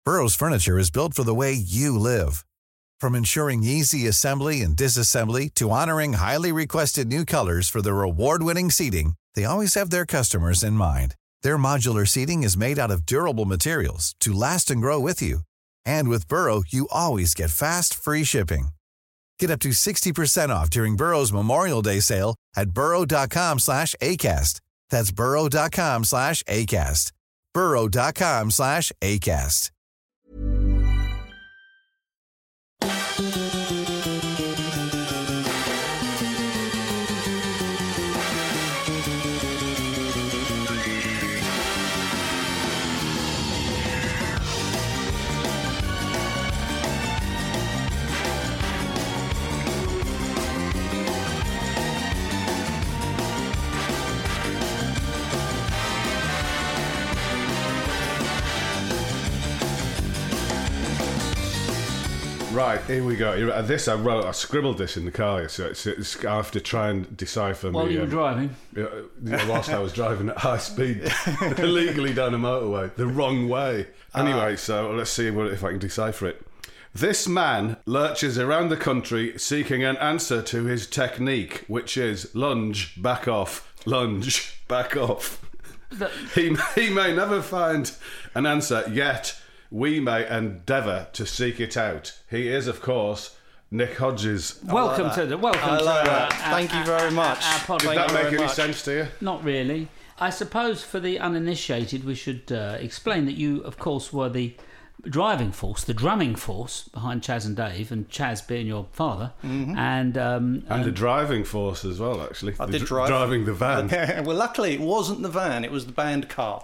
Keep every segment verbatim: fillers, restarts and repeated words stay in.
Burrow's furniture is built for the way you live. From ensuring easy assembly and disassembly to honoring highly requested new colors for their award-winning seating, they always have their customers in mind. Their modular seating is made out of durable materials to last and grow with you. And with Burrow, you always get fast, free shipping. Get up to sixty percent off during Burrow's Memorial Day sale at burrow.com slash ACAST. That's burrow.com slash ACAST. burrow.com slash ACAST. Right, here we go. This I wrote, I scribbled this in the car, so it's, it's, I have to try and decipher. While me, you were um, driving? Yeah, whilst I was driving at high speed, illegally down a motorway, the wrong way. Anyway, uh, so let's see what, if I can decipher it. This man lurches around the country seeking an answer to his technique, which is lunge, back off, lunge, back off. The- he, he may never find an answer, yet we may endeavour to seek it out. He is, of course, Nick Hodges. Welcome to the welcome I to like our, that. our, Thank you very our, much. Our, our podcast. Did that make any much. sense to you? Not really. I suppose for the uninitiated, we should uh, explain that you, of course, were the driving force, the drumming force behind Chaz and Dave, and Chaz being your father, mm-hmm. and um, and the driving force as well. Actually, I the did dr- drive driving the van. Well, luckily it wasn't the van; it was the band car.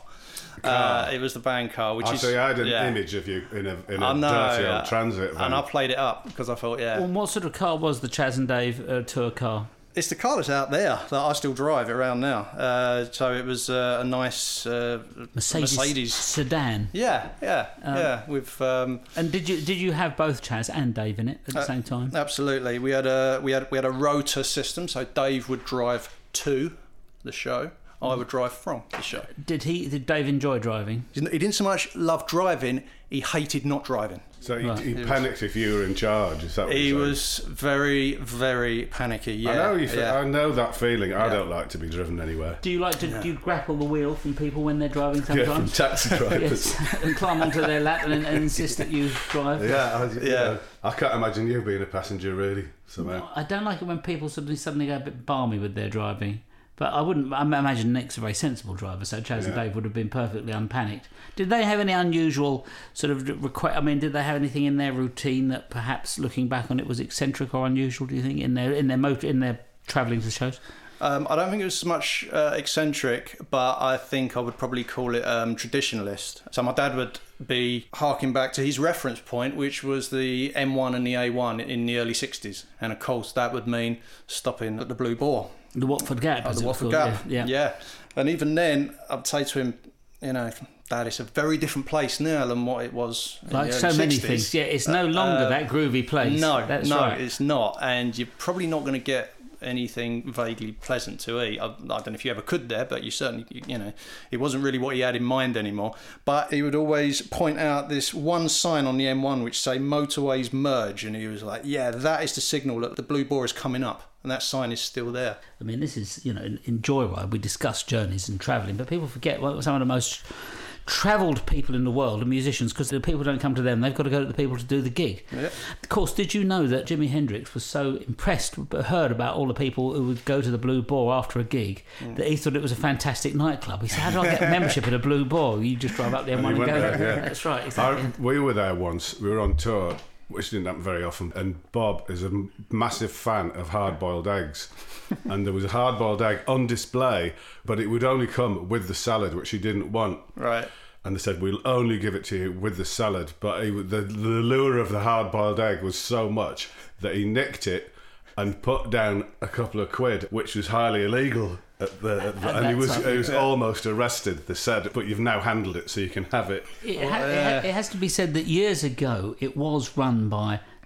Uh, it was the band car, which Actually, is. I had an yeah. image of you in a, in a I know, dirty yeah. old transit van. And I played it up because I thought, yeah. Well, what sort of car was the Chaz and Dave uh, tour car? It's the car that's out there that I still drive around now. Uh, so it was uh, a nice uh, Mercedes, Mercedes sedan. Yeah, yeah, Um, yeah. With um, and did you did you have both Chaz and Dave in it at the uh, same time? Absolutely. We had a we had we had a rotor system. So Dave would drive to the show. I would drive from the show. Did he? Did Dave enjoy driving? He didn't so much love driving. He hated not driving. So he, Right. he He panicked if you were in charge. Is that what He you're saying? was very, very panicky. Yeah, I know you. Fe- yeah. I know that feeling. I Yeah. don't like to be driven anywhere. Do you like to do you grapple the wheel from people when they're driving Yeah, from sometimes? taxi drivers. Yes, and climb onto their lap and, and insist that you drive. Yeah, I, yeah. Yeah. I can't imagine you being a passenger, really. Somehow. I don't like it when people suddenly suddenly go a bit balmy with their driving. But I wouldn't. I imagine Nick's a very sensible driver, so Chaz and Yeah. Dave would have been perfectly unpanicked. Did they have any unusual sort of request? I mean, did they have anything in their routine that perhaps, looking back on it, was eccentric or unusual? Do you think in their in their motor in their travelling to shows? Um, I don't think it was so much uh, eccentric, but I think I would probably call it um, traditionalist. So my dad would be harking back to his reference point, which was the M one and the A one in the early sixties. And of course, that would mean stopping at the Blue Boar. The Watford Gap. At as the it was Watford called, Gap. Yeah, yeah. yeah. And even then, I'd say to him, you know, Dad, it's a very different place now than what it was in Like the so early many sixties. things. Yeah, it's no longer Uh, that groovy place. No, That's no, right. it's not. And you're probably not going to get anything vaguely pleasant to eat. I, I don't know if you ever could there, but you certainly, you, you know, it wasn't really what he had in mind anymore. But he would always point out this one sign on the M one which say motorways merge, and he was like, yeah, that is the signal that the Blue Boar is coming up. And that sign is still there. I mean, this is, you know, in, in Joyride, we discuss journeys and travelling, but people forget well, some of the most travelled people in the world are musicians, because the people don't come to them, they've got to go to the people to do the gig. Yeah. Of course, did you know that Jimi Hendrix was so impressed, heard about all the people who would go to the Blue Boar after a gig, mm. that he thought it was a fantastic nightclub. He said, how do I get a membership at a Blue Boar? You just drive up there and, And and he go went there. there, yeah. That's right, exactly. I, we were there once. We were on tour, which didn't happen very often. And Bob is a massive fan of hard-boiled eggs. And there was a hard-boiled egg on display, but it would only come with the salad, which he didn't want. Right. And they said, we'll only give it to you with the salad. But he, the, the lure of the hard-boiled egg was so much that he nicked it and put down a couple of quid, which was highly illegal. At the, at the, and, and he was, he was yeah. almost arrested. They said, but you've now handled it, so you can have it. It, ha- it, ha- it has to be said that years ago, it was run by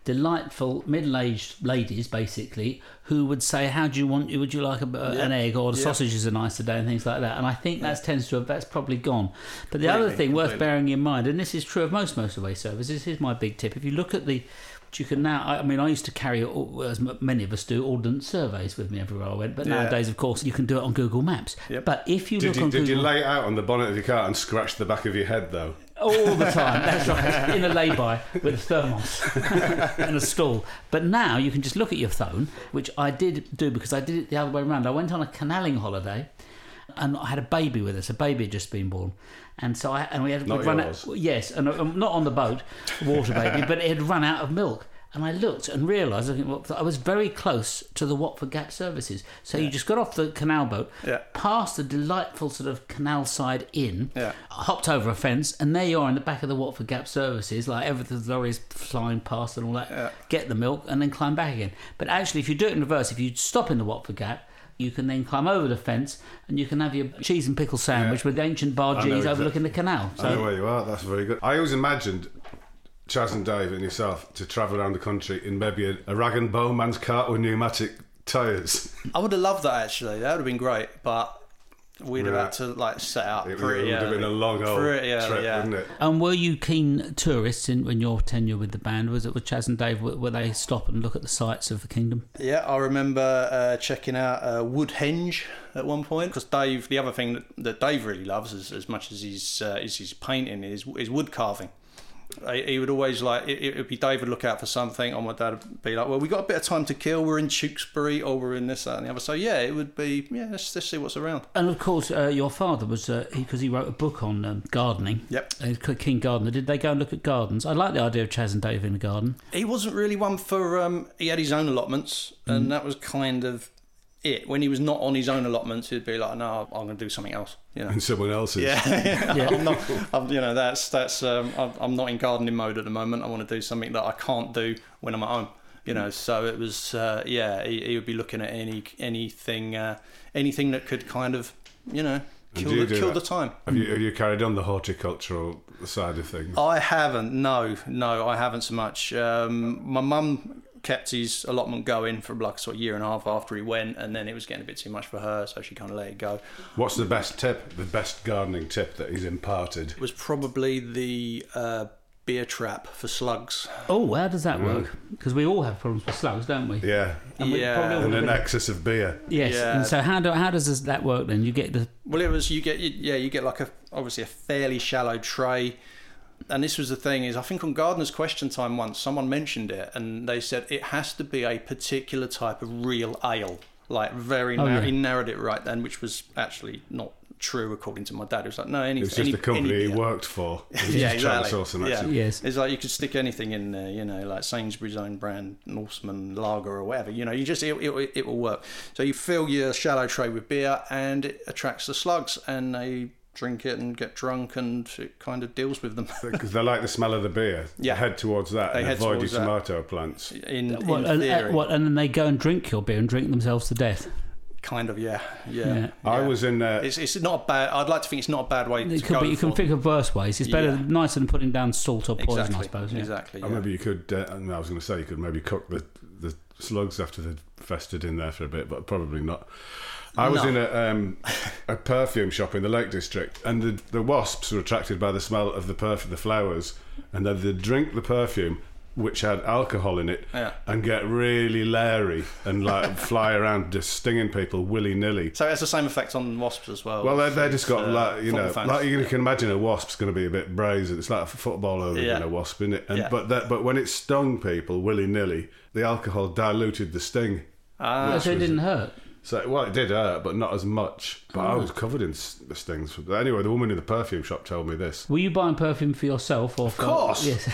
delightful middle-aged ladies, basically, who would say, "How do you want? Would you like a, Yeah. an egg, or the Yeah. sausages are nice today," and things like that. And I think that tends to have that's probably gone. But the other Completely, thing worth completely. bearing in mind, and this is true of most motorway services, here's my big tip: if you look at the you can now, I mean, I used to carry, as many of us do, ordnance surveys with me everywhere I went. But Yeah. nowadays, of course, you can do it on Google Maps. Yep. But if you Did look you, on did Google you lay it out on the bonnet of your car and scratch the back of your head, though? all the time, that's right, in a lay-by with a thermos and a stool. But now you can just look at your phone, which I did do because I did it the other way around. I went on a canalling holiday, and I had a baby with us. A baby had just been born, and so I and we had Not we'd run yours. out. Yes, and um, not on the boat, water baby, but it had run out of milk. And I looked and realised I, think, well, I was very close to the Watford Gap services. So you just got off the canal boat, Yeah. past the delightful sort of canal side inn, Yeah. hopped over a fence, and there you are in the back of the Watford Gap services, like everything, the lorries flying past and all that. Yeah. Get the milk and then climb back again. But actually, if you do it in reverse, if you stop in the Watford Gap, you can then climb over the fence and you can have your cheese and pickle sandwich Yeah. with the ancient I know bargees exactly- overlooking the canal. I know So where you are. That's very good. I always imagined Chaz and Dave and yourself to travel around the country in maybe a, a rag and bone man's cart with pneumatic tyres. I would have loved that actually. That would have been great, but we'd have Yeah. had to like set out It, pretty would have early. been a long old Pretty early, trip, yeah. wouldn't it? And were you keen tourists in, in your tenure with the band? Was it with Chaz and Dave? Were, were they stop and look at the sights of the kingdom? Yeah, I remember uh, checking out uh, Woodhenge at one point because Dave. The other thing that, that Dave really loves, as, as much as he's uh, is his painting, is is wood carving. He he would always like it, it would be Dave would look out for something, and my dad would be like, "Well, we got a bit of time to kill. We're in Tewkesbury, or we're in this, that, and the other." So yeah, it would be yeah. Let's, let's see what's around. And of course, uh, your father was because he, he wrote a book on um, gardening. Yep. Uh, King Gardener. Did they go and look at gardens? I like the idea of Chaz and Dave in the garden. He wasn't really one for. Um, he had his own allotments, and that was kind of it. When he was not on his own allotments, he'd be like, "No, I'm going to do something else." You know. And someone else's. Yeah, Yeah. I'm not. I'm, you know, that's that's. Um, I'm, I'm not in gardening mode at the moment. I want to do something that I can't do when I'm at home. You know, so it was. Uh, yeah, he, he would be looking at any anything, uh, anything that could kind of, you know, kill do you the, do kill that? the time. Have you, have you carried on the horticultural side of things? I haven't. No, no, I haven't so much. Um, my mum kept his allotment going for like sort of year and a half after he went, and then it was getting a bit too much for her, so she kind of let it go. What's the best tip, the best gardening tip that he's imparted? It was probably the uh, beer trap for slugs. Oh, how does that work? Because we all have problems with slugs, don't we? Yeah. And we Yeah. probably all And have an been- excess of beer. Yes. Yeah. And so how do how does this, that work then? You get the Well, it was you get yeah you get like a obviously a fairly shallow tray, and this was the thing is I think on Gardener's Question Time once someone mentioned it and they said it has to be a particular type of real ale, like very Oh, narrow. yeah. He narrowed it right then, which was actually not true according to my dad. It was like no any It was just any, the company any he beer. worked for. He was Yeah, just trying to exactly. sell some Yeah. extra- yes. It's like you could stick anything in there, you know, like Sainsbury's own brand, Norseman Lager or whatever. You know, you just it, it, it will work. So you fill your shallow tray with beer, and it attracts the slugs, and they drink it and get drunk, and it kind of deals with them. Because they like the smell of the beer. Yeah. They head towards that They and head avoid your towards that. tomato plants. In, in What, and, theory, uh, what, and then they go and drink your beer and drink themselves to death. kind of, yeah, yeah. Yeah. I yeah. was in... Uh, It's it's not a bad. I'd like to think it's not a bad way It to could go. be, you can for- think of worse ways. It's better, Yeah. nicer than putting down salt or poison, exactly, I suppose. Yeah. Exactly. Or Yeah. maybe you could... Uh, no, I was going to say you could maybe cook the, the slugs after they'd festered in there for a bit, but probably not. I was No. in a, um, a perfume shop in the Lake District, and the, the wasps were attracted by the smell of the perfume, the flowers, and then they'd drink the perfume, which had alcohol in it, Yeah. and get really leery and like fly around just stinging people willy-nilly. So it has the same effect on wasps as well. Well, they they just got Uh, like you know, football fans. like you can imagine a wasp's going to be a bit brazen. It's like a footballer than Yeah. a wasp, isn't it? And Yeah. but that, but when it stung people willy nilly, the alcohol diluted the sting. Ah, Oh, so it didn't hurt. So well, it did hurt, but not as much. But I was covered in s- the stings. But anyway, the woman in the perfume shop told me this. Were you buying perfume for yourself or for... Of course. Yes.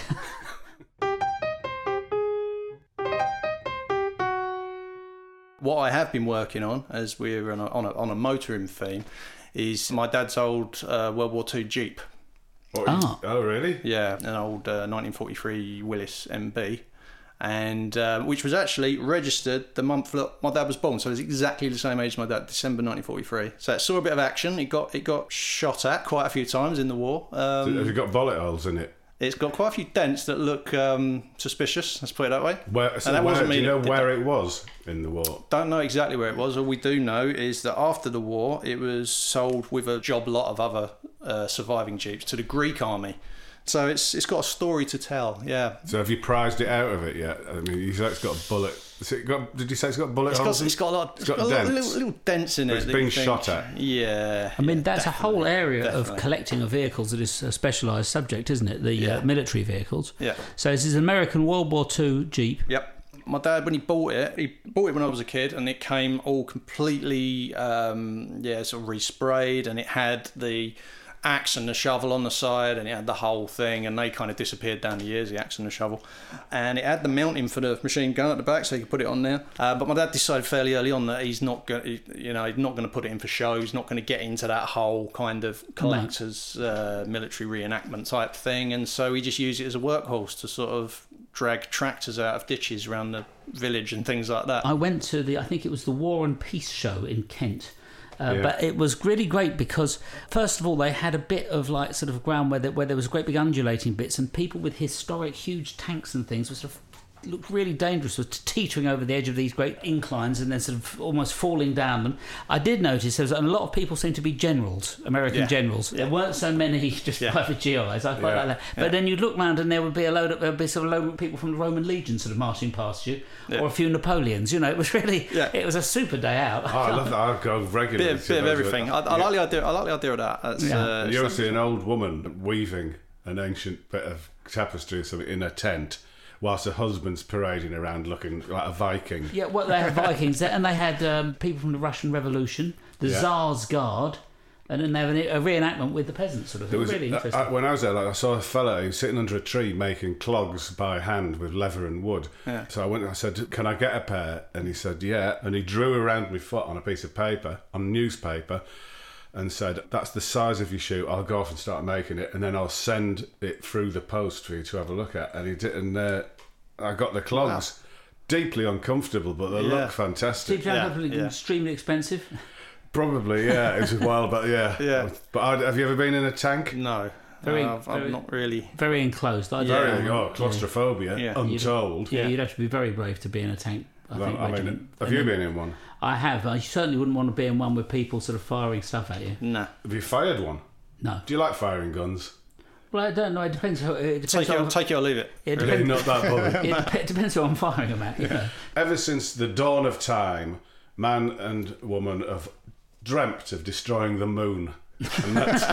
what I have been working on, as we're on a, on a, on a motoring theme, is my dad's old uh, World War Two Jeep. What, Ah. Oh, really? Yeah, an old uh, nineteen forty-three Willys M B, and uh, which was actually registered the month that my dad was born. So it was exactly the same age as my dad, December nineteen forty-three. So it saw a bit of action. It got it got shot at quite a few times in the war. Um, Have you got bullet holes in it? It's got quite a few dents that look um, suspicious, let's put it that way. Where, so and that where, wasn't do me you know that did where that. it was in the war? Don't know exactly where it was. All we do know is that after the war, it was sold with a job lot of other uh, surviving Jeeps to the Greek army. So it's it's got a story to tell, yeah. So have you prized it out of it yet? I mean, you said it's got a bullet. Is it got, did you say it's got bullet It's holes? got, it's got a lot. It's got a lot- dents. little, little dents in But it. it's that been you think- shot at. Yeah. I mean, yeah, that's a whole area definitely. of collecting of vehicles that is a specialised subject, isn't it? The Yeah. uh, military vehicles. Yeah. So this is an American World War Two Jeep. Yep. My dad, when he bought it, he bought it when I was a kid, and it came all completely, um, yeah, sort of resprayed, and it had the axe and the shovel on the side, and it had the whole thing, and they kind of disappeared down the years, the axe and the shovel. And it had the mounting for the machine gun at the back, so you could put it on there. Uh, but my dad decided fairly early on that he's not going, you know, he's not going to put it in for show. He's not going to get into that whole kind of collector's uh, military reenactment type thing, and so he just used it as a workhorse to sort of drag tractors out of ditches around the village and things like that. I went to the, I think it was the War and Peace show in Kent. Uh, Yeah. But it was really great because, first of all, they had a bit of like sort of ground where there, where there was great big undulating bits, and people with historic huge tanks and things were sort of looked really dangerous, was teetering over the edge of these great inclines and then sort of almost falling down them. I did notice there was a lot of people seemed to be generals, American Yeah. generals. Yeah. There weren't so many just Yeah. private G Is. I quite Yeah. like that. But Yeah. then you'd look round and there would be a load of there'd be sort of load of people from the Roman legion sort of marching past you, Yeah. or a few Napoleons. You know, it was really Yeah. it was a super day out. Oh, I love that. I go regularly. Bit of, to bit of those- everything. I, I Yeah. like the idea. I like the idea of that. That's, Yeah. uh, You ever something- see an old woman weaving an ancient bit of tapestry or something in a tent whilst her husband's parading around looking like a Viking? Yeah, well, they had Vikings, and they had um, people from the Russian Revolution, the Yeah. Tsar's Guard, and then they had a reenactment with the peasants, sort of There thing. was, Really I- interesting. I- when I was there, like, I saw a fellow who was sitting under a tree making clogs by hand with leather and wood. Yeah. So I went and I said, "Can I get a pair?" And he said, "Yeah." And he drew around my foot on a piece of paper, on newspaper, and said, "That's the size of your shoe. I'll go off and start making it, and then I'll send it through the post for you to have a look at." And he did, and uh, I got the clogs. Deeply uncomfortable, but they Yeah. look fantastic. Cheap yeah, Yeah, yeah. extremely expensive. Probably, yeah. It was a while, but yeah. Yeah. But I, have you ever been in a tank? No, Very- uh, I've, very- I've not really. Very enclosed. I Yeah. don't Very, know. oh, claustrophobia, Yeah. untold. Yeah, Yeah. you'd have to be very brave to be in a tank. I Well, think. I mean, regiment. have And you then- been in one? I have. I certainly wouldn't want to be in one with people sort of firing stuff at you. Nah. Have you fired one? No. Do you like firing guns? Well, I don't know. It depends. Who, it depends. Take it, on, take it or leave it. it Really depends, not that bothered. it dep- depends who I'm firing them at. You know. Ever since the dawn of time, man and woman have dreamt of destroying the moon. And that's,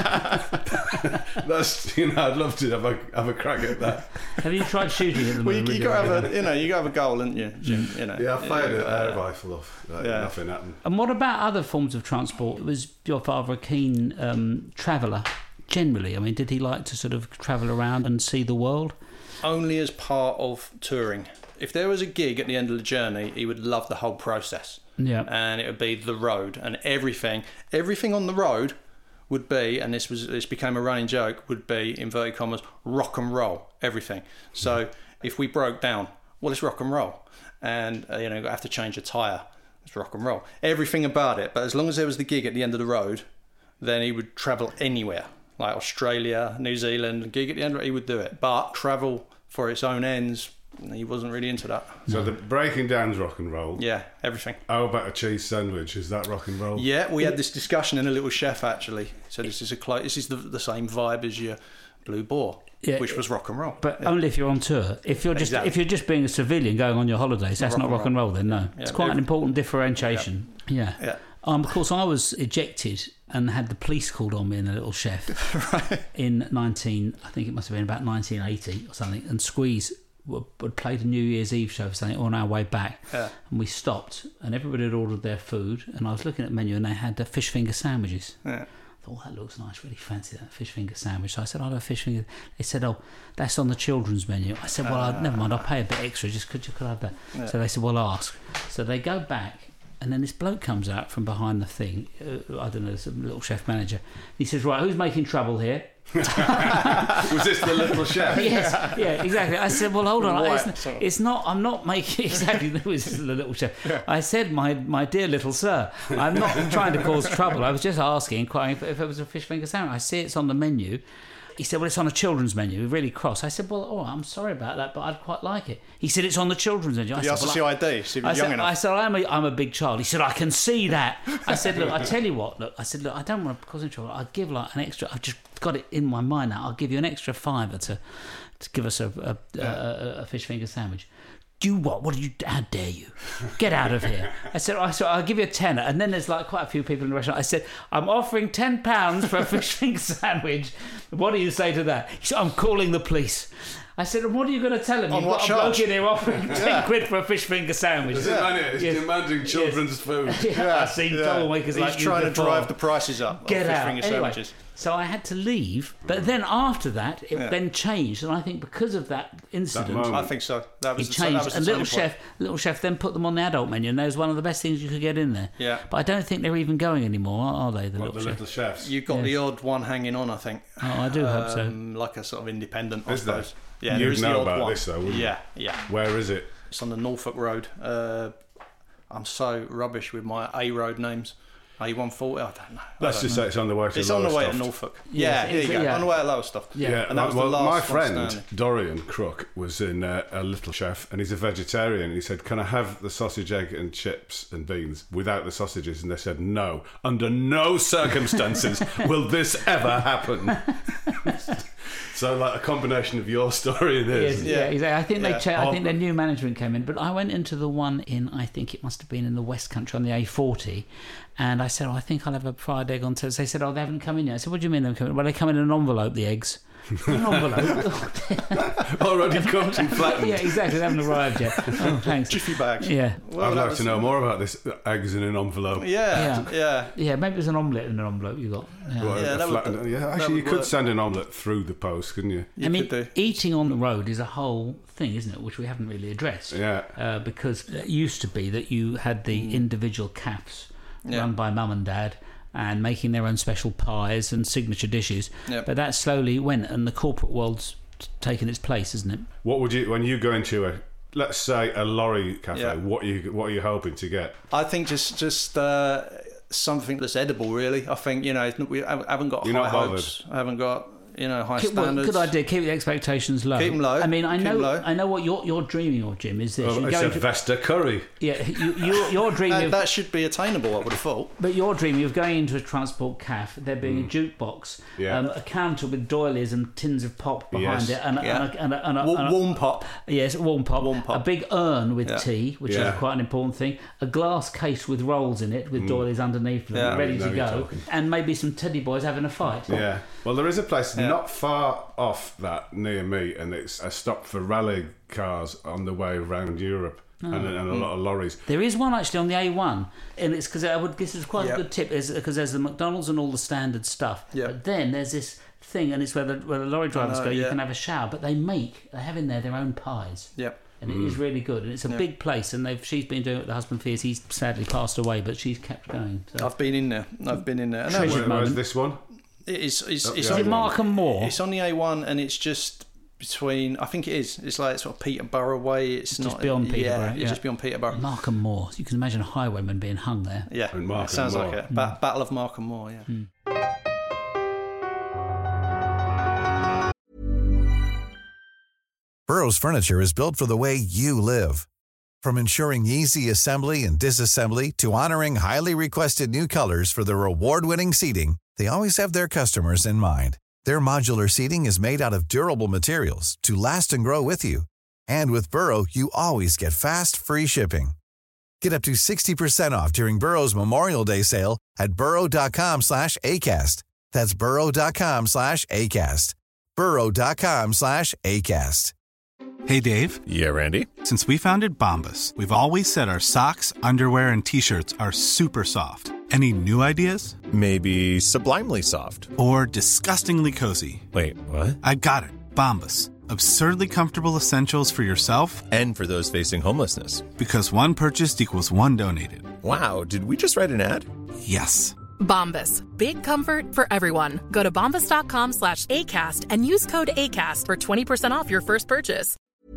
that's you know, I'd love to have a have a crack at that. Have you tried shooting at the Well, you, moon? you got to have a, you know, you got to have a goal, haven't you, Jim? You know. Yeah, I fired an uh, air rifle off. Like, yeah. Nothing happened. And what about other forms of transport? Was your father a keen um, traveller generally? I mean, did he like to sort of travel around and see the world? Only as part of touring. If there was a gig at the end of the journey, he would love the whole process. Yeah. And it would be the road and everything. Everything on the road would be, and this was this became a running joke, would be, inverted commas, rock and roll. Everything. So if we broke down, well, it's rock and roll. And, uh, you know, I have to change a tyre. It's rock and roll. Everything about it. But as long as there was the gig at the end of the road, then he would travel anywhere. Like Australia, New Zealand, gig at the end, he would do it. But travel for its own ends, he wasn't really into that. So the breaking down's rock and roll. Yeah, everything. How about a cheese sandwich? Is that rock and roll? Yeah, we had this discussion in A Little Chef, actually. So this is a clo- this is the, the same vibe as your Blue Boar, Yeah, which was rock and roll. But yeah. only if you're on tour. If you're just Exactly. if you're just being a civilian going on your holidays, that's Rock not and rock and roll. Then no, Yeah, it's quite an every- important differentiation. Yeah. Yeah. Um, of course, I was ejected and had the police called on me in A Little Chef in nineteen. I think it must have been about nineteen eighty or something. And Squeeze w- had played a New Year's Eve show for something on our way back, Yeah. and we stopped, and everybody had ordered their food, and I was looking at the menu, and they had uh, fish finger sandwiches. Yeah. I thought, oh, that looks nice, really fancy that fish finger sandwich. So I said, I'll have a fish finger. They said, oh, that's on the children's menu. I said, well, I, never mind, I'll pay a bit extra, just could you could I have that? Yeah. So they said, well, ask. So they go back, and then this bloke comes out from behind the thing, uh, I don't know, some little chef manager. He says, right, who's making trouble here? Was this the little chef? Yes, yeah, exactly. I said, well, hold on, Right, it's, so- it's not, I'm not making, exactly, this is the little chef. I said, my my dear little sir, I'm not trying to cause trouble. I was just asking, inquiring if, if it was a fish finger sandwich. I see it's on the menu. he said, well, it's on a children's menu. Really cross. I said, well, oh, I'm sorry about that, but I'd quite like it. He said, it's on the children's menu. I You said, asked to well, see I, I D, see if I you're young said, enough. I said, I'm a, I'm a big child. He said, I can see that. I said, look, I tell you what, look, I said, look, I don't want to cause any trouble. I'd give like an extra, I've just got it in my mind now. I'll give you an extra fiver to, to give us a, a, Yeah. a, a fish finger sandwich. Do what? What did you? How dare you? Get out of here! I said, I said, I'll give you a tenner. And then there's like quite a few people in the restaurant. I said, I'm offering ten pounds for a fish finger sandwich. What do you say to that? He said, I'm calling the police. I said, and what are you going to tell him? On You've what got a charge? bloke in here offering ten quid for a fish finger sandwich. Does it matter? It's Yes. demanding children's Yes. food. Yeah, I've seen troublemakers He's like you trying to before. drive the prices up. Get of fish out. finger Anyway, sandwiches. so I had to leave. But then after that, it Yeah. then changed. And I think because of that incident... moment. I think so. That was It the, changed, that was the and Little turning point. Chef, Little Chef then put them on the adult menu, and that was one of the best things you could get in there. Yeah. But I don't think they're even going anymore, are they? The What, Little the Chef. little chefs. You've got Yes. the odd one hanging on, I think. Oh, I do hope so. Um, like a sort of independent, I Is there? suppose. Yeah, You'd there is know the odd about one. this, though, wouldn't you? Yeah, yeah. Where is it? It's on the Norfolk Road. Uh, I'm so rubbish with my A road names. A one forty, I don't know. I Let's don't just know. say it's on the way to It's on the way to Lowestoft. Norfolk. Yes, Yeah, here you it's- go. yeah. On the way to Lowestoft. Yeah. Yeah, And that was the well, last my one friend standing. Dorian Crook was in uh, a Little Chef, and he's a vegetarian. He said, "Can I have the sausage, egg, and chips and beans without the sausages?" And they said, "No, under no circumstances will this ever happen." So, like a combination of your story and Yes, his. yeah, exactly. I think Yeah. they. Cha- I Oh. think their new management came in, but I went into the one in. I think it must have been in the West Country on the A forty, and I said, "Oh, I think I'll have a fried egg on toast." They said, "Oh, they haven't come in yet." I said, "What do you mean they've come in?" Well, they come in an envelope. The eggs. An envelope. Already cooked and flattened. Yeah, exactly. They haven't arrived yet. Oh, thanks. Jiffy bags. Yeah. Well, I'd that like was- to know more about this eggs in an envelope. Yeah, Yeah. yeah. Yeah, maybe it was an omelette in an envelope you got. Yeah. Well, Yeah, a that would- flattened- yeah, that actually, you would could work. send an omelette through the post, couldn't you? You I mean, could do. eating on the road is a whole thing, isn't it? Which we haven't really addressed. Yeah. Uh, because it used to be that you had the individual cafes Yeah. run by mum and dad and making their own special pies and signature dishes. Yep. But that slowly went, and the corporate world's t- taken its place, isn't it? What would you, when you go into a, let's say, a lorry cafe? Yeah. What are you, what are you hoping to get? I think just just uh, something that's edible, really. I think, you know, it's not- we haven't got You're high not bothered. hopes. I haven't got, you know, high Keep- well, standards. good idea. Keep the expectations low. Keep 'em low. I mean, I Keep know, 'em low. I know what you're you're dreaming of, Jim. Is this? Well, You're it's a going to- Vesta curry. yeah, you, you're, you're dreaming That, of. that should be attainable, I would have thought. But you're dreaming of going into a transport cafe, there being a jukebox, Yeah. um, a counter with doilies and tins of pop behind Yes. it, and, a- Yeah. and, a, and, a, and, a, Wa- and a- warm pop. yes, warm pop, Warm pop. a big urn with Yeah. tea, which Yeah. is quite an important thing, a glass case with rolls in it with doilies underneath them, Yeah. ready Now to you're go, talking. and maybe some teddy boys having a fight. Yeah. Well, there is a place Yeah. not far off that near me, and it's a stop for rally cars on the way around Europe, and, and a lot of lorries. There is one actually on the A one, and it's because I would. This is quite Yeah. a good tip, is because there's the McDonald's and all the standard stuff. Yeah. But then there's this thing, and it's where the, where the lorry drivers know, go. You yeah. can have a shower, but they make they have in there their own pies. Yep. And it is really good, and it's a big place. And they've she's been doing it with the husband for years. He's sadly passed away, but she's kept going. So. I've been in there. I've been in there. And that Treasure was, Where, where's moment. this one? it's it's, Oh, it's, yeah. Is it on, Markham Moor? it's on the A one, and it's just between. I think it is. It's like sort of Peterborough way. It's, Just not beyond Yeah, Peterborough, it's yeah. just beyond Peterborough. Markham Moor. You can imagine highwaymen being hung there. Yeah, And Markham it sounds Moor. like it. Ba- Battle of Markham Moor. Yeah. Burrow's furniture is built for the way you live. From ensuring easy assembly and disassembly to honoring highly requested new colors for their award-winning seating, they always have their customers in mind. Their modular seating is made out of durable materials to last and grow with you. And with Burrow, you always get fast, free shipping. Get up to sixty percent off during Burrow's Memorial Day sale at burrow.com slash ACAST. That's burrow.com slash ACAST. burrow.com slash ACAST. Hey, Dave. Yeah, Randy. Since we founded Bombas, we've always said our socks, underwear, and T-shirts are super soft. Any new ideas? Maybe sublimely soft. Or disgustingly cozy? Wait, what? I got it. Bombas. Absurdly comfortable essentials for yourself And for those facing homelessness. because one purchased equals one donated. Wow, did we just write an ad? Yes. Bombas. Big comfort for everyone. Go to bombas.com slash ACAST and use code ACAST for twenty percent off your first purchase.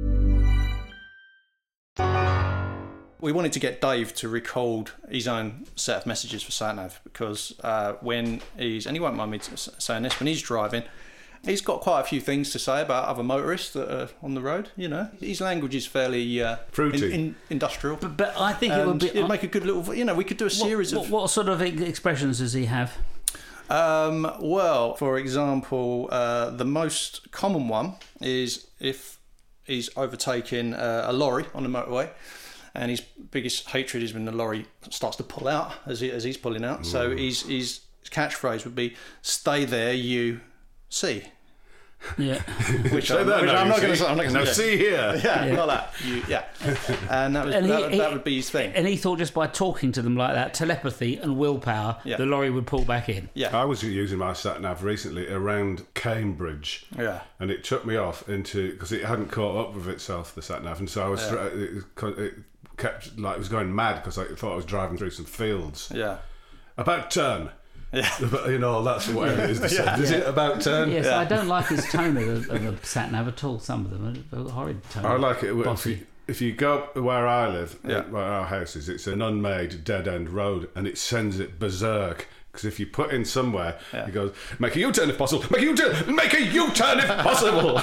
We wanted to get Dave to record his own set of messages for SatNav because uh, when he's, and he won't mind me t- saying this, when he's driving He's got quite a few things to say about other motorists that are on the road, you know. His language is fairly uh, Fruity. In, in, industrial. But, but I think it And would be. it'd make a good little, you know, we could do a series what, of... what, what sort of expressions does he have? Um, well, for example, uh, the most common one is if he's overtaking uh, a lorry on the motorway, and his biggest hatred is when the lorry starts to pull out as he, as he's pulling out. Mm. So his, his catchphrase would be, "Stay there, you see." Yeah. Which, Say I'm, that which now, I'm you not going to see. say. I'm not going Now to see here. Yeah, Yeah. not that. You, yeah. And that was And he- that, would- he- that would be his thing. And he thought just by talking to them like that, telepathy and willpower, Yeah. the lorry would pull back in. Yeah. I was using my sat nav recently around Cambridge. Yeah. And it took me off into because it hadn't caught up with itself, the sat nav, and so I was Yeah. it, it kept like it was going mad because I thought I was driving through some fields. Yeah. About turn. Yeah. You know, that's whatever it is. To Yeah. say. Is it about turn? Yes, Yeah. I don't like his tone of the, of the sat nav at all. Some of them are horrid tone. I like it if Bossy. you, if you go up where I live, Yeah. where our house is, it's an unmade dead end road, and it sends it berserk. Because if you put in somewhere, Yeah. it goes, make a U-turn if possible, make a U-turn, make a U-turn if possible.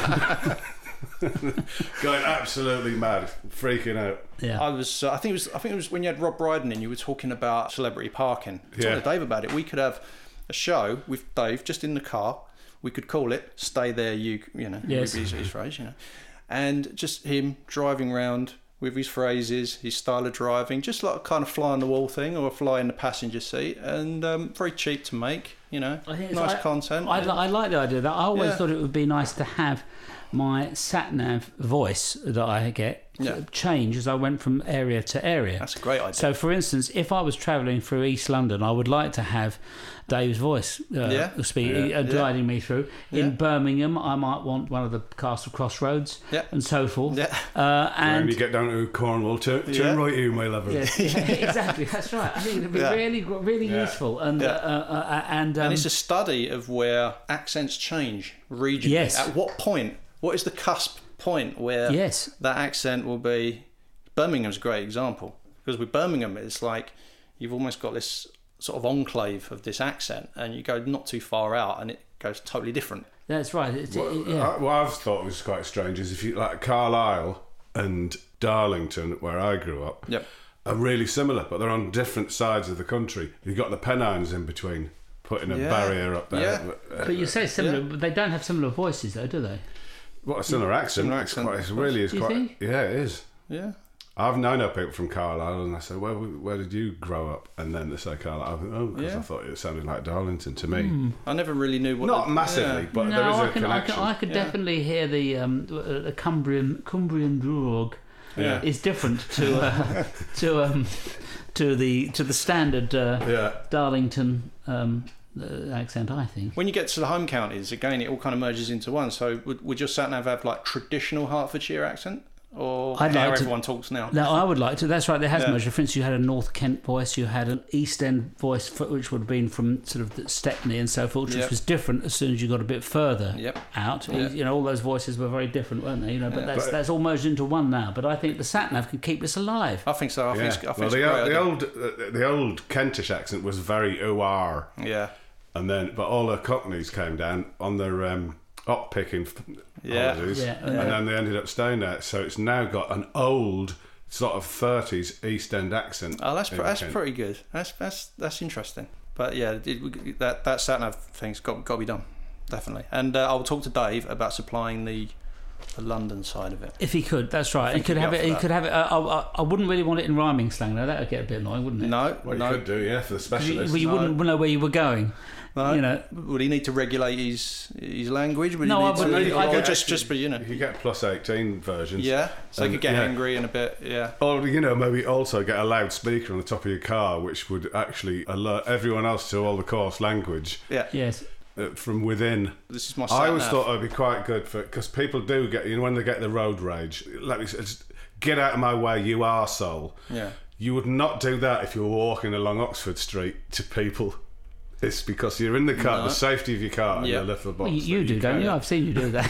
Going absolutely mad, freaking out. Yeah. I was. Uh, I think it was. I think it was when you had Rob Brydon in. You were talking about celebrity parking. I Yeah. talked to Dave about it. We could have a show with Dave just in the car. We could call it "Stay There, You." You know, Yes. his, his phrase. You know, and just him driving around with his phrases, his style of driving, just like a kind of fly on the wall thing or a fly in the passenger seat, and um, very cheap to make. You know, I think it's- nice I- content. I, li- I like the idea of that. I always Yeah. thought it would be nice to have my sat nav voice that I get Yeah. change as I went from area to area. That's a great idea. So, for instance, if I was travelling through East London, I would like to have Dave's voice uh, Yeah. speak, Yeah. uh, guiding me through. In Yeah. Birmingham, I might want one of the Castle Crossroads Yeah. and so forth. Yeah. Uh, And when and you get down to Cornwall, turn, turn Yeah. right here, my lover. yeah, yeah, exactly, that's right. I think it'd be Yeah. really, really Yeah. useful. And Yeah. uh, uh, uh, and, um, And it's a study of where accents change regionally. Yes. At what point? What is the cusp point where Yes. that accent will be? Birmingham's a great example because with Birmingham, it's like you've almost got this sort of enclave of this accent, and you go not too far out, and it goes totally different. that's right. It's, What, it, yeah. I, what I've thought was quite strange is if you like Carlisle and Darlington, where I grew up, Yep. are really similar, but they're on different sides of the country. You've got the Pennines in between, putting a Yeah. barrier up there. Yeah. But, uh, But you say similar, Yeah. but they don't have similar voices, though, do they? what a similar accent. Similar It's accent. quite- It really is Do you quite. think? Yeah, it is. Yeah. I've known people from Carlisle, and I said, "Where, where did you grow up?" And then they say Carlisle. I think, oh, because Yeah. I thought it sounded like Darlington to me. Hmm. I never really knew what. Not the- massively, yeah. but no, there is a I can, I connection. can, I could Yeah. definitely hear the um, the Cumbrian Cumbrian Drog Yeah. is different to uh, to um, to the to the standard uh, Yeah. Darlington um, uh, accent, I think. When you get to the home counties, again, it all kind of merges into one. So would, would your sat nav have like traditional Hertfordshire accent, or I'd how like to- everyone talks now? No, I would like to. That's right. There has Yeah. merged. For instance, you had a North Kent voice, you had an East End voice, for- which would have been from sort of the Stepney and so forth, which Yep. was different as soon as you got a bit further Yep. out. Yep. You know, all those voices were very different, weren't they? You know, but Yeah. that's But- that's all merged into one now. But I think the sat nav can keep this alive. I think so. I think Yeah. it's, I think well, it's the, a great old, the idea. old uh, the old Kentish accent was very ooh-ah, Yeah. and then but all the Cockneys came down on their um, op picking Yeah. holidays, Yeah, and yeah. then they ended up staying there. So it's now got an old sort of thirties East End accent. Oh, that's in pre- that's Kent. pretty good. That's that's that's interesting. But yeah, it, that that sat nav thing's got got to be done, definitely. And uh, I'll talk to Dave about supplying the the London side of it. If he could, that's right. He think could he'd have be it. up He for that. could have it. Uh, I, I, I wouldn't really want it in rhyming slang, though. That would get a bit annoying, wouldn't it? No, Well, you no, could do, yeah, for the You, specialists. well, you No. wouldn't know where you were going. no. You know. Would he need to regulate his his language? Would No, he I need to, wouldn't. I or could just actually- just be you know. You get plus eighteen versions. Yeah, so he And, could get yeah. angry and a bit. Yeah. Or, you know, maybe also get a loudspeaker on the top of your car, which would actually alert everyone else to all the course language Yeah. Yes. uh, from within. This is my. I always sat-nav. thought it would be quite good for because people do get, you know, when they get the road rage, let me say, just get out of my way, you arsehole. Yeah. You would not do that if you were walking along Oxford Street to people. It's because you're in the car, No. the safety of your car, Yeah. and the little box. Well, you, you that do, don't carry. you? I've seen you do that.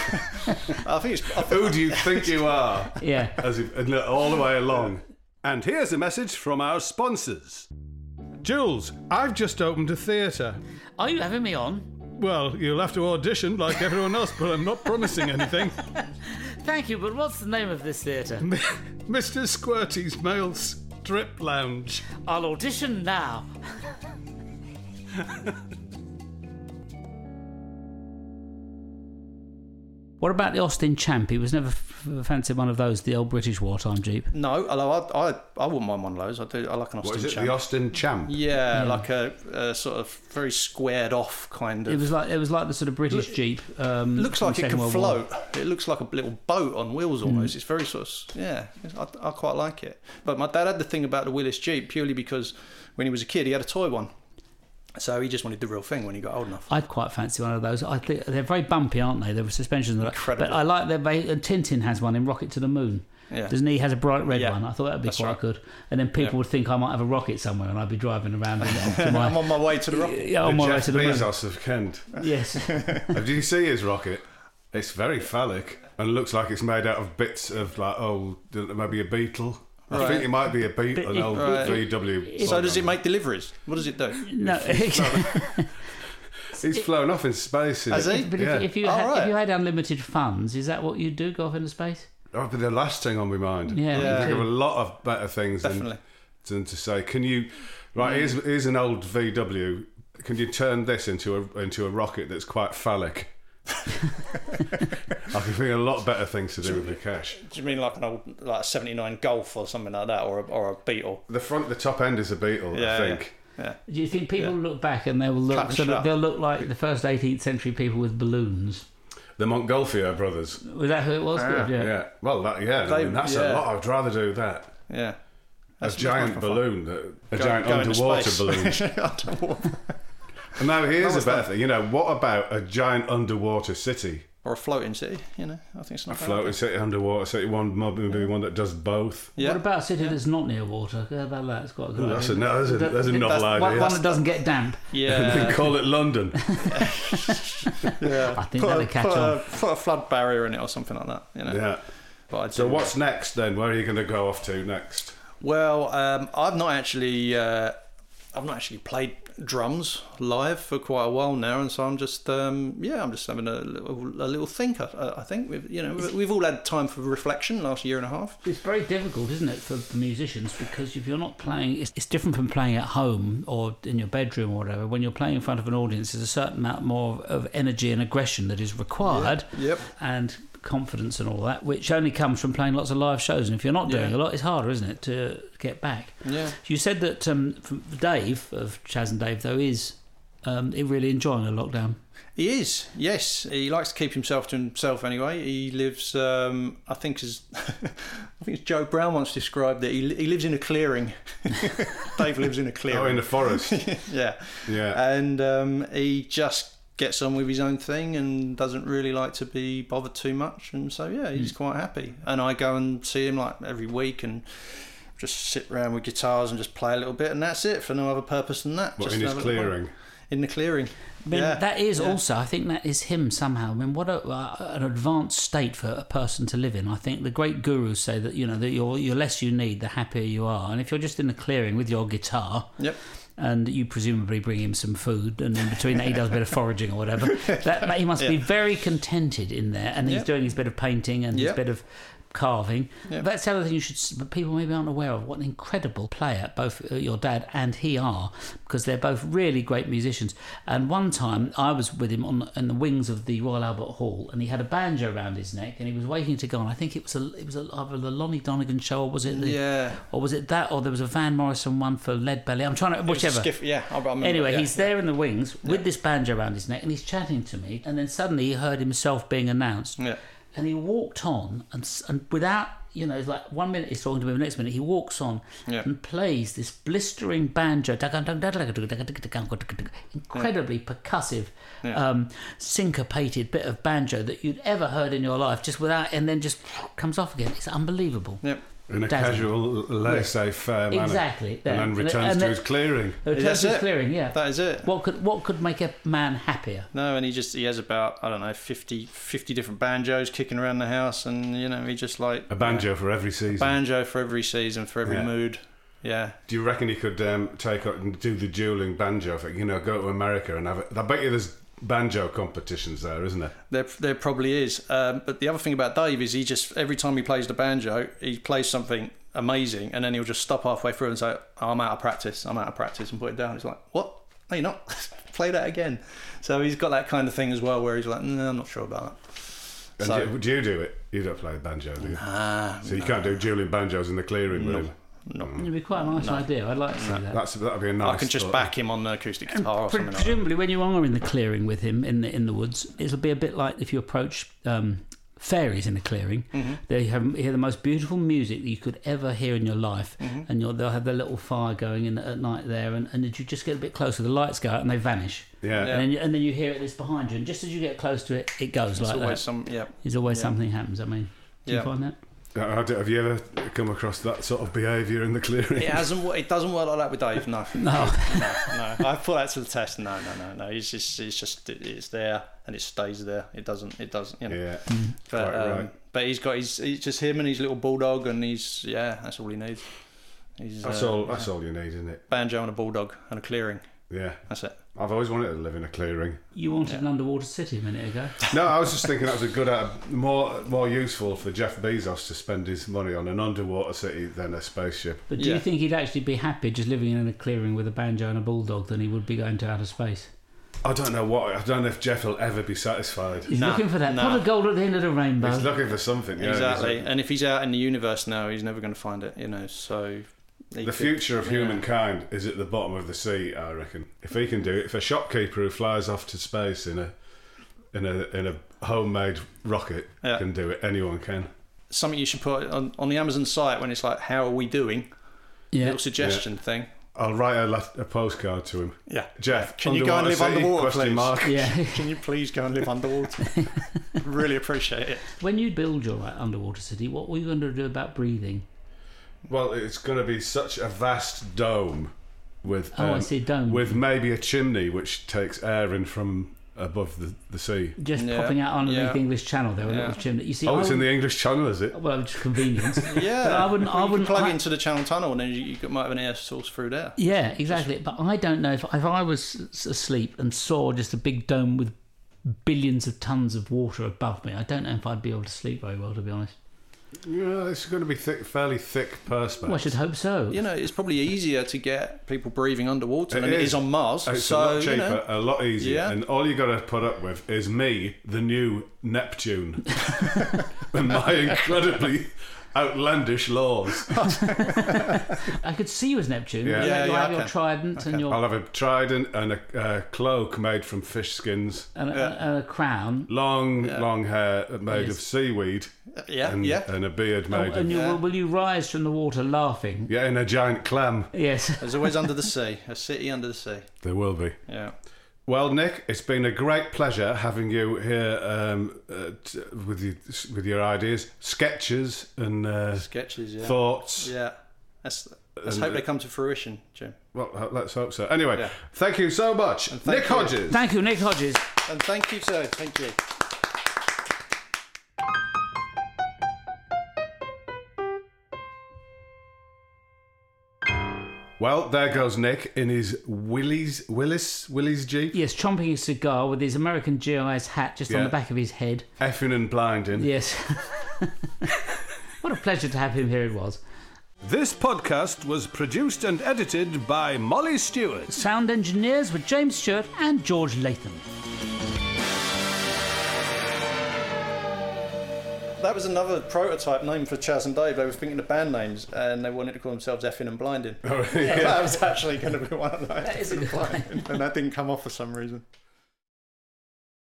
I think it's. I think, Who do you think you are? Yeah. As if, and all the way along. And here's a message from our sponsors. Jules, I've just opened a theatre. Are you having me on? Well, you'll have to audition like everyone else, but I'm not promising anything. Thank you, but what's the name of this theatre? Mister Squirty's Male Strip Lounge. I'll audition now. What about the Austin Champ? He was never f- fancied one of those, the old British wartime Jeep. No, although I, I, I wouldn't mind one of those. I do. I like an Austin What is it, Champ. the Austin Champ? Yeah, yeah, like a, a sort of very squared off kind of. It was like it was like the sort of British Look, Jeep. Um, looks like it Second can World War. float. It looks like a little boat on wheels almost. Mm. It's very sort of, yeah, I, I quite like it. But my dad had the thing about the Willis Jeep purely because when he was a kid he had a toy one. So he just wanted the real thing when he got old enough. I'd quite fancy one of those. I think they're very bumpy, aren't they? There suspensions. Incredible. But I like that. Tintin has one in Rocket to the Moon. Yeah. Doesn't he? He has a bright red Yeah. one. I thought that'd be That's quite right. good. And then people Yeah. would think I might have a rocket somewhere, and I'd be driving around. To my, I'm on my way to the rocket. yeah, on The my way Jeff to the moon. Bezos of Kent. Yes. Did you see his rocket? It's very phallic and looks like it's made out of bits of like oh maybe a beetle. I Right. think it might be a beetle, But an it- old Right. V W. So does it make deliveries? What does it do? No. He's flown off in space. in Has it. he? But Yeah. if, if you All had, right. if you had unlimited funds, is that what you'd do? Go off into space? That'd be the last thing on my mind. Yeah, I me can think too. of a lot of better things than, Definitely. than to say, can you, right, here's, here's an old V W, can you turn this into a into a rocket that's quite phallic? I can think of a lot better things to do with the cash. Do you mean like an old like a seventy-nine Golf or something like that, or a, or a Beetle? The front, the top end is a beetle, Yeah, I think. yeah. Yeah. Do you think people look back and they will look? Cut So shut. that they'll look like the first eighteenth century people with balloons. The Montgolfier brothers. Was that who it was? Good, Yeah. yeah. Well, that, yeah, I They- mean, that's yeah. a lot. I'd rather do that. Yeah. A That's giant much more fun. balloon, that- a Go- giant go into underwater space. balloon. Underwater. And now here's That a was better fun. thing. You know, what about a giant underwater city? Or a floating city, you know. I think it's A not bad. floating city, underwater city, one maybe one that does both. Yeah. What about a city that's not near water? How about that? It's quite a good. Ooh, that's, a, idea. no, that's, a, that's a novel that's idea. One, one that doesn't get damp. Yeah. They call it London. yeah. I think put that'd a, catch put on. A, put a flood barrier in it or something like that, you know. Yeah. But I'd So do what's that. next then? Where are you going to go off to next? Well, um, I've not actually, uh, I've not actually played drums live for quite a while now, and so I'm just, um, yeah, I'm just having a little, a little think. I, I think we've, you know, we've all had time for reflection last year and a half. It's very difficult, isn't it, for the musicians, because if you're not playing, it's, it's different from playing at home or in your bedroom or whatever. When you're playing in front of an audience, there's a certain amount more of energy and aggression that is required, Yep. and confidence and all that, which only comes from playing lots of live shows. And if you're not doing Yeah. a lot, it's harder, isn't it, to get back? Yeah. You said that um, from Dave of Chaz and Dave, though, is um, really enjoying the lockdown. He is, yes. He likes to keep himself to himself anyway. He lives, um, I think, as I think it's Joe Brown once described it. He, li- he lives in a clearing. Dave lives in a clearing. Oh, in the forest. yeah, Yeah. and um, he just gets on with his own thing and doesn't really like to be bothered too much. And so, yeah, he's quite happy. And I go and see him like every week and just sit around with guitars and just play a little bit, and that's it, for no other purpose than that. What, just in his have a little fun. clearing? In the clearing. I mean, yeah. that is yeah. also, I think that is him somehow. I mean, what a, uh, an advanced state for a person to live in. I think the great gurus say that, you know, that you're, you're less you need, the happier you are. And if you're just in the clearing with your guitar, Yep. and you presumably bring him some food, and in between that he does a bit of foraging or whatever, that he must be Yeah. very contented in there. And he's Yep. doing his bit of painting and his Yep. bit of carving. Yep. That's the other thing you should, but people maybe aren't aware of what an incredible player both uh, your dad and he are, because they're both really great musicians. And one time I was with him on, on the wings of the Royal Albert Hall, and he had a banjo around his neck, and he was waiting to go on. I think it was a, it was a, either the Lonnie Donegan show, or was it the, Yeah. or was it that, or there was a Van Morrison one for Lead Belly. I'm trying to, It was a whichever. skiff- yeah, I remember. Anyway, yeah, he's yeah. there in the wings with this banjo around his neck, and he's chatting to me, and then suddenly he heard himself being announced, Yeah. and he walked on, and, s- and without, you know, it's like one minute he's talking to me, the next minute he walks on Yeah. and plays this blistering banjo, incredibly percussive, Yeah. um, syncopated bit of banjo that you'd ever heard in your life, just without, and then just comes off again. It's unbelievable. Yep. In a Dazzling. casual, laissez-faire manner. Exactly. And then Yeah. returns And to then- his clearing. The return That's to his it. clearing, yeah. That is it. What could what could make a man happier? No, and he just he has about I don't know fifty, fifty different banjos kicking around the house, and you know he just like A banjo for every season. banjo for every season, for every Yeah. mood. Yeah. Do you reckon he could um, take up and do the dueling banjo thing? You know, go to America and have it. I bet you there's banjo competitions there, isn't there? There, there probably is. Um, but the other thing about Dave is he just, every time he plays the banjo, he plays something amazing, and then he'll just stop halfway through and say, oh, I'm out of practice, I'm out of practice, and put it down. It's like, what? No, you're not. Play that again. So he's got that kind of thing as well, where he's like, no, I'm not sure about that. And So- do, do you do it? You don't play banjo, do you? Ah, So you can't do dueling banjos in the clearing room? no. It'd be quite a nice idea. I'd like to see that. That's, that'd be a nice I can just thought. back him on the acoustic guitar or Pre- something like that. presumably, when you are in the clearing with him in the in the woods, it'll be a bit like if you approach um, fairies in a clearing. Mm-hmm. They have hear the most beautiful music that you could ever hear in your life, Mm-hmm. and you'll, they'll have their little fire going in at night there, and, and as you just get a bit closer, the lights go out and they vanish. Yeah. And, then you, and then you hear it this behind you, and just as you get close to it, it goes There's like always that. some, yeah. There's always yeah. something happens. I mean, do Yeah. you find that? I don't- Have you ever come across that sort of behaviour in the clearing? It hasn't. wo- It doesn't work like that with Dave. No, No. no, no. I put that to the test. No, no, no, no. It's just, it's just, it's there and it stays there. It doesn't, it doesn't. You know. Yeah. But, Quite um, right. but he's got, he's, he's just him and his little bulldog, and he's, yeah, that's all he needs. He's, That's uh, all. That's all you need, isn't it? banjo and a bulldog and a clearing. Yeah. That's it. I've always wanted to live in a clearing. You wanted an underwater city a minute ago. No, I was just thinking that was a good, uh, more more useful for Jeff Bezos to spend his money on an underwater city than a spaceship. But do Yeah. you think he'd actually be happy just living in a clearing with a banjo and a bulldog than he would be going to outer space? I don't know what. I don't know if Jeff will ever be satisfied. He's Nah, looking for that nah. pot of gold at the end of the rainbow. He's looking for something. Yeah, exactly. he's- And if he's out in the universe now, he's never going to find it. You know. So he The could- future of yeah. humankind is at the bottom of the sea, I reckon. If he can do it, if a shopkeeper who flies off to space in a in a in a homemade rocket Yeah. can do it, anyone can. Something you should put on, on the Amazon site when it's like, "How are we doing?" Yeah. Little suggestion thing. I'll write a, la- a postcard to him. Yeah. Jeff, Can you go and live city, underwater, question please? mark. Yeah. Can you please go and live underwater? Really appreciate it. When you build your uh, underwater city, what were you going to do about breathing? Well, it's going to be such a vast dome with Oh, I um, see, dome. with maybe a chimney which takes air in from above the, the sea. Just Yeah, popping out underneath yeah. the English Channel there, a Yeah. little chimney. You see, Oh, I it's in would- the English Channel, is it? well, just convenience. Yeah. But I wouldn't. I You can wouldn't plug I- it into the Channel Tunnel, and then you, you might have an air source through there. Yeah, exactly. But I don't know if if I was s- asleep and saw just a big dome with billions of tons of water above me, I don't know if I'd be able to sleep very well, to be honest. Yeah, it's going to be thick, fairly thick perspex. Well, I should hope so. You know, it's probably easier to get people breathing underwater It than it is. is on Mars. It's so a lot cheaper, you know, a lot easier, Yeah. and all you got to put up with is me, the new Neptune, and my incredibly outlandish laws. I could see you as Neptune. Yeah. You Yeah, have yeah, I your can. trident and your I'll have a trident and a uh, cloak made from fish skins, and a, Yeah. and a crown. long, long hair made Yes. of seaweed, yeah, and, yeah. and a beard Oh, made and of you, Yeah. will, will you rise from the water laughing? yeah, in a giant clam. Yes. There's always under the sea, a city under the sea. There will be. Yeah. Well, Nick, it's been a great pleasure having you here um, uh, t- with you, with your ideas, sketches, and uh, Sketches, yeah. thoughts. Yeah. Let's, let's And, hope uh, they come to fruition, Jim. Well, uh, let's hope so. Anyway, Yeah. thank you so much, thank Nick you. Hodges. Thank you, Nick Hodges. And thank you, sir. Thank you. Well, there goes Nick in his Willys, Willis, Willys Jeep, Yes, chomping his cigar with his American G I's hat just on Yeah. the back of his head. effing and blinding. Yes. What a pleasure to have him here it was. This podcast was produced and edited by Molly Stewart. Sound engineers were James Stewart and George Latham. That was another prototype name for Chaz and Dave. They were thinking of band names, and they wanted to call themselves Effing and Blinding. Oh, yeah. That was actually going to be one of those. That is a good one. And that didn't come off for some reason.